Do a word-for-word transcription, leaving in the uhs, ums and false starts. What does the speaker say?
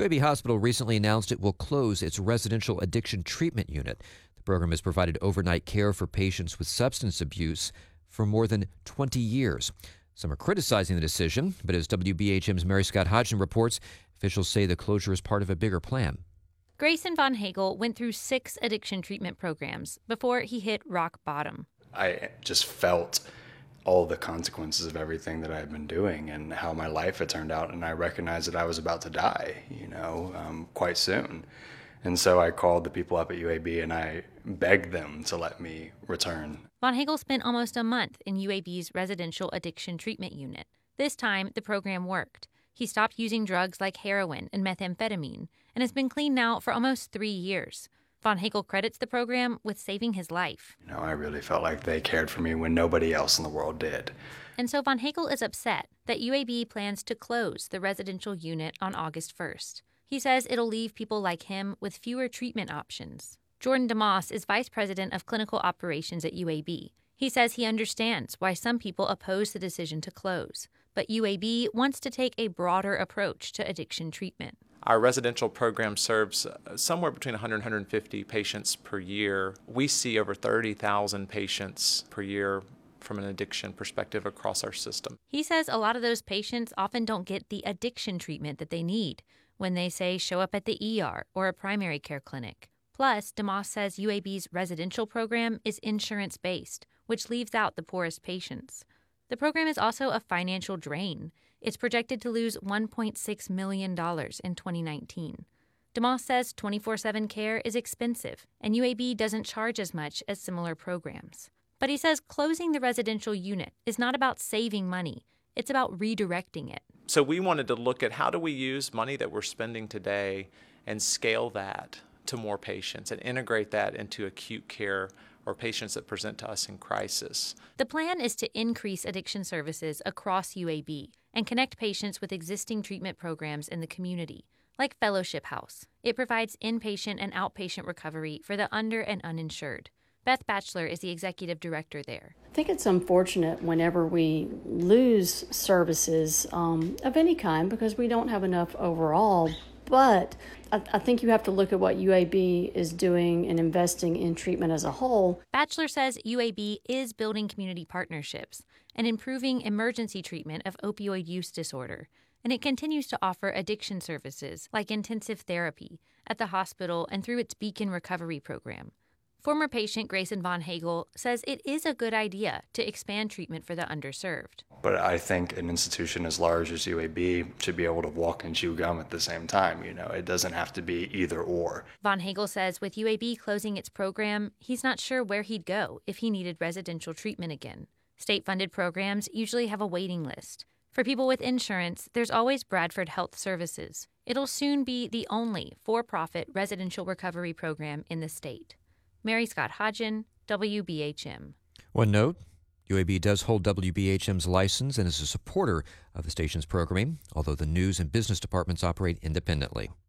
U A B Hospital recently announced it will close its residential addiction treatment unit. The program has provided overnight care for patients with substance abuse for more than twenty years. Some are criticizing the decision, but as W B H M's Mary Scott Hodgson reports, officials say the closure is part of a bigger plan. Grayson Von Hagel went through six addiction treatment programs before he hit rock bottom. I just felt all the consequences of everything that I had been doing and how my life had turned out, and I recognized that I was about to die, you know, um, quite soon. And so I called the people up at U A B and I begged them to let me return. Von Hagel spent almost a month in U A B's residential addiction treatment unit. This time, the program worked. He stopped using drugs like heroin and methamphetamine and has been clean now for almost three years. Von Hagel credits the program with saving his life. You know, I really felt like they cared for me when nobody else in the world did. And so Von Hagel is upset that U A B plans to close the residential unit on August first. He says it'll leave people like him with fewer treatment options. Jordan DeMoss is vice president of clinical operations at U A B. He says he understands why some people oppose the decision to close, but U A B wants to take a broader approach to addiction treatment. Our residential program serves somewhere between one hundred and one hundred fifty patients per year. We see over thirty thousand patients per year from an addiction perspective across our system. He says a lot of those patients often don't get the addiction treatment that they need when they, say, show up at the E R or a primary care clinic. Plus, DeMoss says U A B's residential program is insurance-based, which leaves out the poorest patients. The program is also a financial drain. It's projected to lose one point six million dollars in twenty nineteen. DeMoss says twenty-four seven care is expensive, and U A B doesn't charge as much as similar programs. But he says closing the residential unit is not about saving money. It's about redirecting it. So we wanted to look at how do we use money that we're spending today and scale that to more patients and integrate that into acute care or patients that present to us in crisis. The plan is to increase addiction services across U A B and connect patients with existing treatment programs in the community, like Fellowship House. It provides inpatient and outpatient recovery for the under and uninsured. Beth Batchelor is the executive director there. I think it's unfortunate whenever we lose services um, of any kind because we don't have enough overall. But I, I think you have to look at what U A B is doing and investing in treatment as a whole. Batchelor says U A B is building community partnerships and improving emergency treatment of opioid use disorder. And it continues to offer addiction services like intensive therapy at the hospital and through its Beacon Recovery program. Former patient Grayson Von Hagel says it is a good idea to expand treatment for the underserved. But I think an institution as large as U A B should be able to walk and chew gum at the same time. You know, it doesn't have to be either or. Von Hagel says with U A B closing its program, he's not sure where he'd go if he needed residential treatment again. State-funded programs usually have a waiting list. For people with insurance, there's always Bradford Health Services. It'll soon be the only for-profit residential recovery program in the state. Mary Scott Hodgson, W B H M. One note, U A B does hold W B H M's license and is a supporter of the station's programming, although the news and business departments operate independently.